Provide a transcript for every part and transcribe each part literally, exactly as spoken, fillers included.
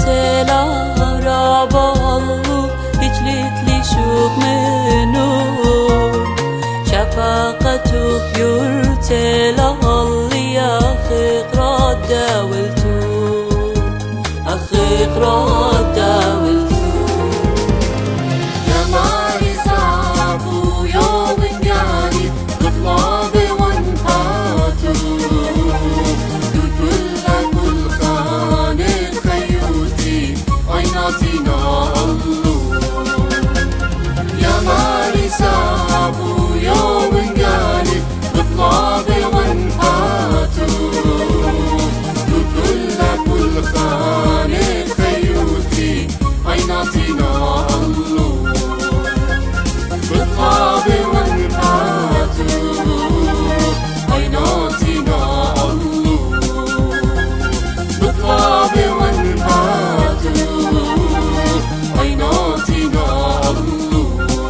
geceler ballı hiçlikli şuk menur شفقتك يرتل اللي أخيق رد ولتو أخيق رد ولتو يا ماري صعبو يوم يعني بطلاب وانفاتو كل كل خانة خيوتي عيناتنا الله يا ماري صعبو يوم يعني بطلاب وانفاتو كل كل خانة خيوتي عيناتنا الله بطلاب وانفاتو عيناتنا الله بطلاب وانفاتو عيناتنا الله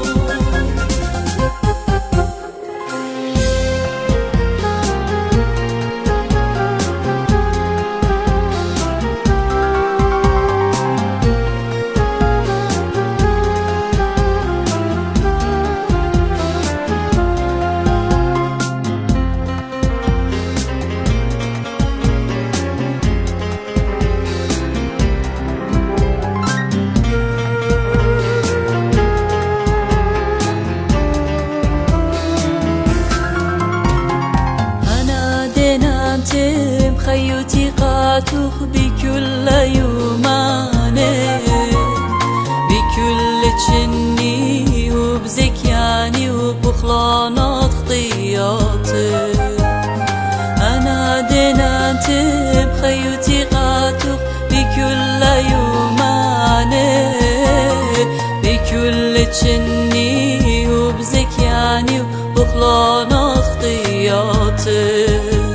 خيوتي قاتوخ بكل يوماني بكل تشني وبزكياني وبخلانات خطياتي أنا ديناتي بخيوتي قاتوخ بكل يوماني بكل تشني وبزكياني وبخلانات خطياتي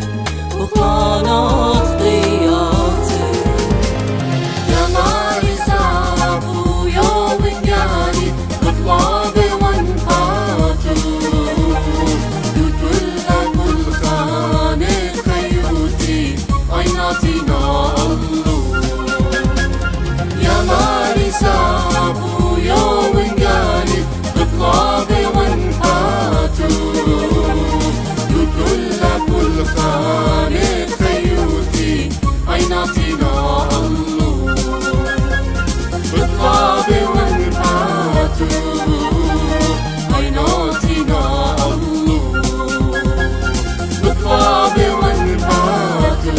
وخانات خطياتي يا ماري صعبو يوم يعني بطلاب وانفاتو كل كل خانة خيوتي عيناتنا الله يا ماري صعبو يوم يعني بطلاب وانفاتو كل كل خانة خيوتي عيناتنا الله بطلاب وانفاتو عيناتنا الله بطلاب وانفاتو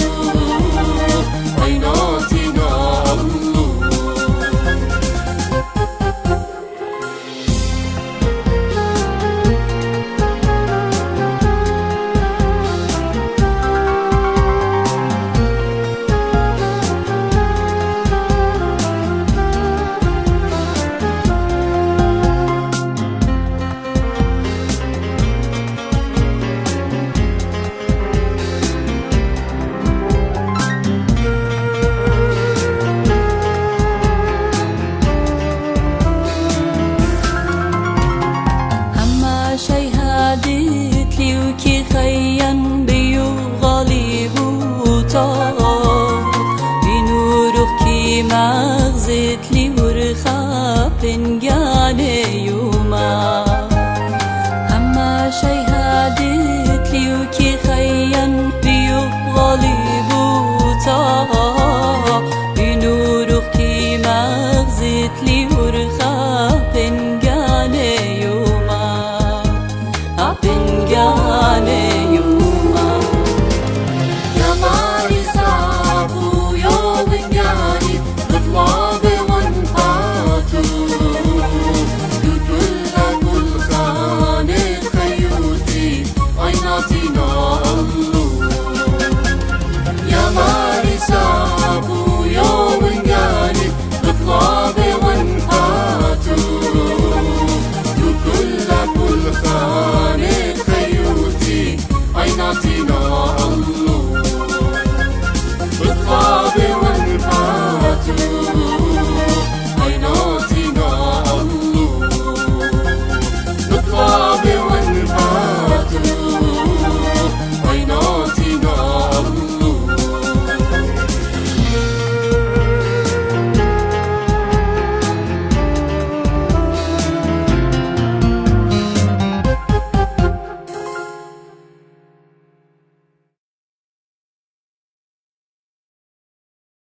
عيناتنا الله خيان بيو غالب وطا بنورك كي مغزت لي ورخا فنجان يوما أما شي هادت لي وكي خيان بيو غالب وطا بنورك كي مغزت لي ورخا فنجان يوما فنجان